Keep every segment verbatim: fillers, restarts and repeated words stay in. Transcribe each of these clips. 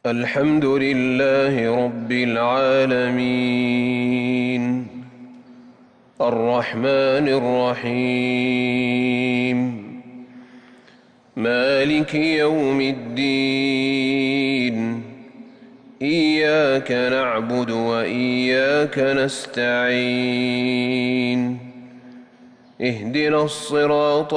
الحمد لله رب العالمين الرحمن الرحيم مالك يوم الدين إياك نعبد وإياك نستعين اهدنا الصراط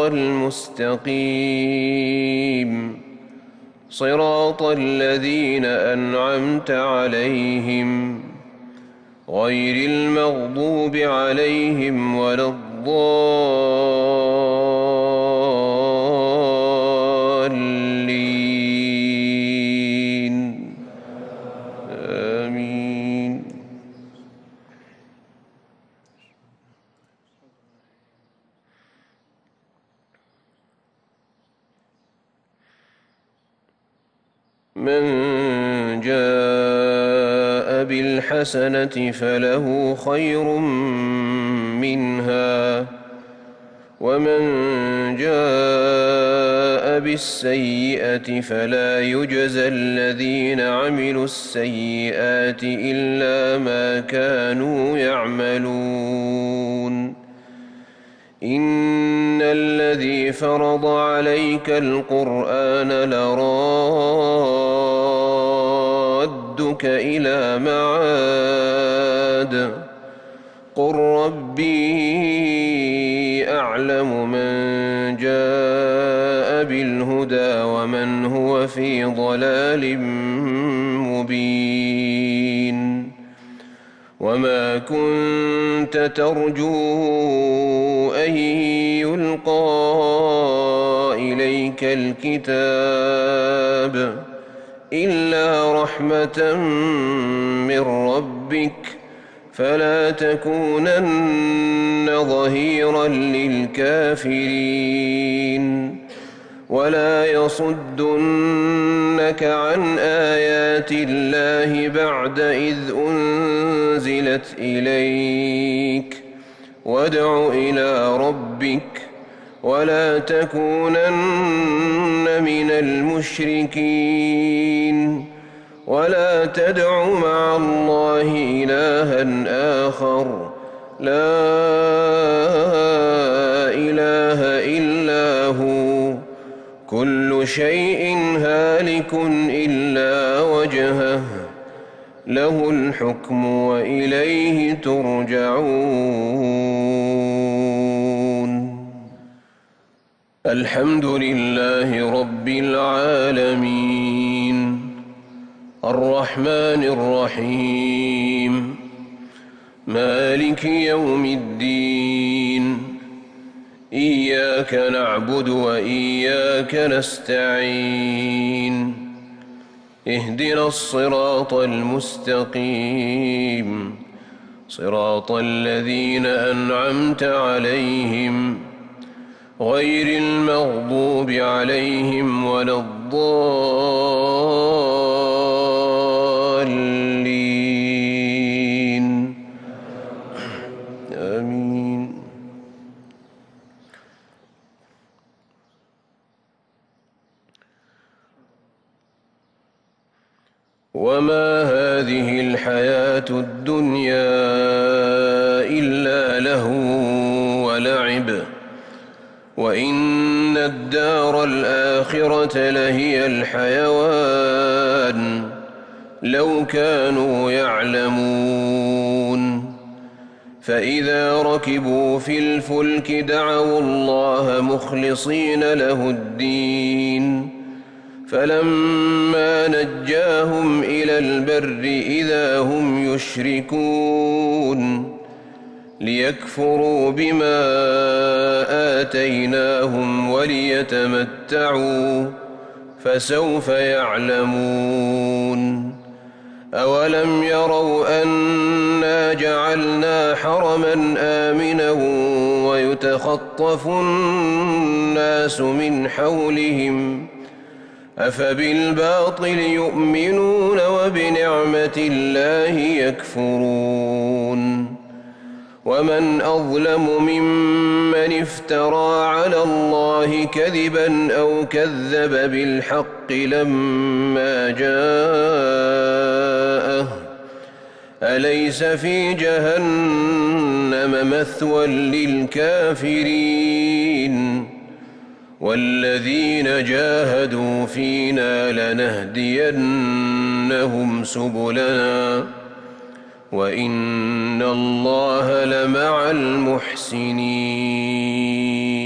المستقيم صراط الذين أنعمت عليهم غير المغضوب عليهم ولا الضالين آمين. من جاء بالحسنة فله خير منها ومن جاء بالسيئة فلا يجزى الذين عملوا السيئات إلا ما كانوا يعملون. إن الذي فرض عليك القرآن لرادك إلى معاد قل ربي أعلم من جاء بالهدى ومن هو في ضلال مبين. وما كنت ترجو أن يلقى إليك الكتاب إلا رحمة من ربك فلا تكونن ظهيرا للكافرين ولا يصدنك عن آيات الله بعد إذ أنزلت إليك وادع إلى ربك ولا تكونن من المشركين ولا تدع مع الله إلها آخر لا إله إلا هو كل شيء هالك إلا وجهه له الحكم وإليه ترجعون. الحمد لله رب العالمين الرحمن الرحيم مالك يوم الدين إياك نعبد وإياك نستعين اهدنا الصراط المستقيم صراط الذين أنعمت عليهم غير المغضوب عليهم ولا الضالين آمين. وما هذه الحياة الدنيا إلا لهو ولعب وإن الدار الآخرة لهي الحيوان لو كانوا يعلمون. فإذا ركبوا في الفلك دعوا الله مخلصين له الدين فلما نجاهم إلى البر إذا هم يشركون ليكفروا بما آتيناهم وليتمتعوا فسوف يعلمون. أولم يروا أنا جعلنا حرما آمنا ويتخطف الناس من حولهم أفبالباطل يؤمنون وبنعمة الله يكفرون. ومن أظلم ممن افترى على الله كذبا أو كذب بالحق لما جاءه فليس في جهنم مثوى للكافرين والذين جاهدوا فينا لنهدينهم سبلنا وإن الله لمع المحسنين.